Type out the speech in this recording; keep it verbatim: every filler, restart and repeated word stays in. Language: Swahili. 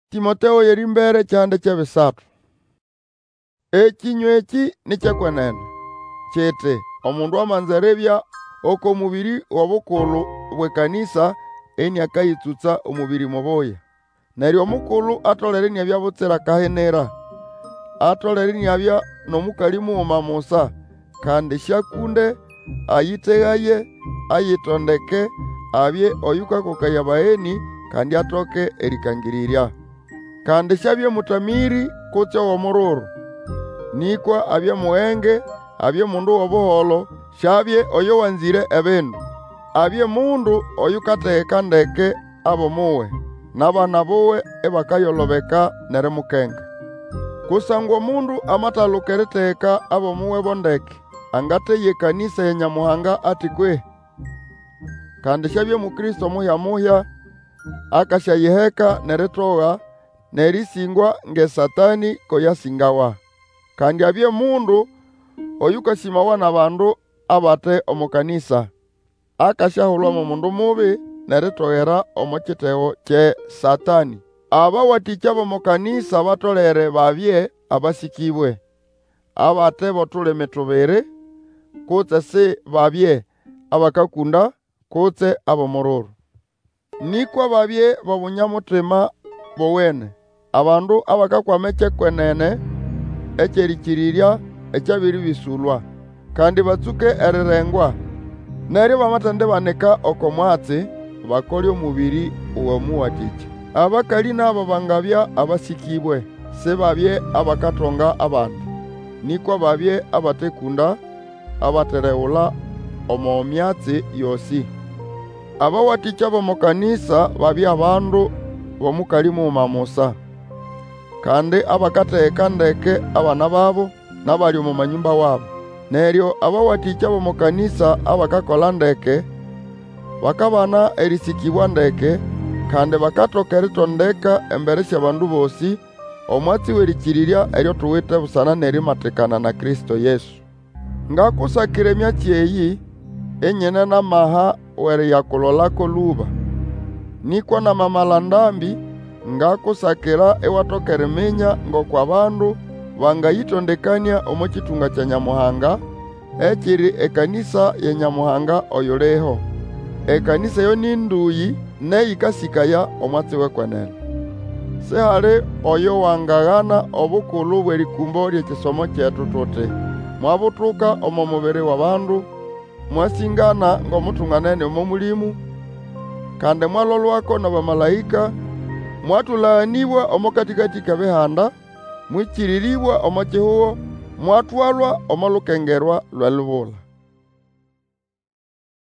Timotheo yerimbere chande chebisatu. Ekinywa eki nikyekwenene kyete omundu amanzerebya oko mubiri wobukulu bwekanisa eni akayitsutsa omubiri mubuya. Neryo omukulu atolere niabya butsira kahenera, atolere niabya nomukali mughuma musa, kandi syakunde ayiteghaye ayitondeke, abye oyukakokaya bagheni kandi atoke erikangirirya. Kandi syabye mutamiri kutse w'omururu, nikwa abye mughenge, abye mundu w'obuholo, syabye oyo wanzire ebindu, abye mundu oyukategeka ndeke abomuwe, n'abana buwe ibakayolobeka nerimukenga. Kusangwa omundu amathaluka eritegeka abomuwe bondeke, angatheya ekanisa ya Nyamuhanga ati kwe? Kandi syabye mukristo muhya-muhya, akasyayiheka neritogha, nerisingwa nge-Satani koyasingawa. Kandi abye mundu oyukasimawa n'abandu abate omu kanisa, akasyahulwa mu mundu mubi neritoghera omu kitego kye-Satani. Abawathikya b'omu kanisa batolere babye abasikibwe, abate b'otulimi tubiri, kutse si babye abakakunda, kutse ab'omururu. Nikwa babye b'obunyamutima bowene, abandu abakakwama ekyekwenene ekyerikirirya ekyabiribisulwa, kandi batsuke erirengwa. Neryo bamathendibanika oko mwatsi, bakolye omubiri w'omuwathikya. Abakali nabo bangabya abasikibwe, si babye abakathonga abandu, nikwa babye abatekunda, abatereghula omu myatsi yosi. Abawathikya b'omu kanisa babye abandu b'omukali mughuma musa, kandi abakategeka ndeke abana babo n'abali omu manyumba wabo. Neryo abawathikya b'omu kanisa abakakola ndeke, bakabana erisikibwa ndeke, kandi bakathoka eritondeka embere sy'abandu bosi omwatsi w'erikirirya eryo thuwithe busana n'erimatikana na Kristo Yesu. Ngakusakira emyatsi eyi, enyine n'amaha w'eriyakulolako luba, nikwa n'amamala ndambi, ngakusakira iwathoka eriminya ng'oko abandu bangayitondekania omu kitunga kya Nyamuhanga, ekiri ekanisa ya Nyamuhanga oyuliho. Ekanisa eyo ni nduyi neyikasikaya omwatsi w'ekwenene. Sihali oyo wangaghana obukulu bw'erikumbo ly'ekisomo kyethu tuthi, mwabuthuka omu mubiri w'abandu, mwasingana ng'omuthunganene omo mulimu, kandi mwalolwako n'abamalayika, mwatulaanibwa omo katikati k'ebihanda, mwikiriribwa omo kihugo, mwatwalwa omo lukengerwa lw'elubula.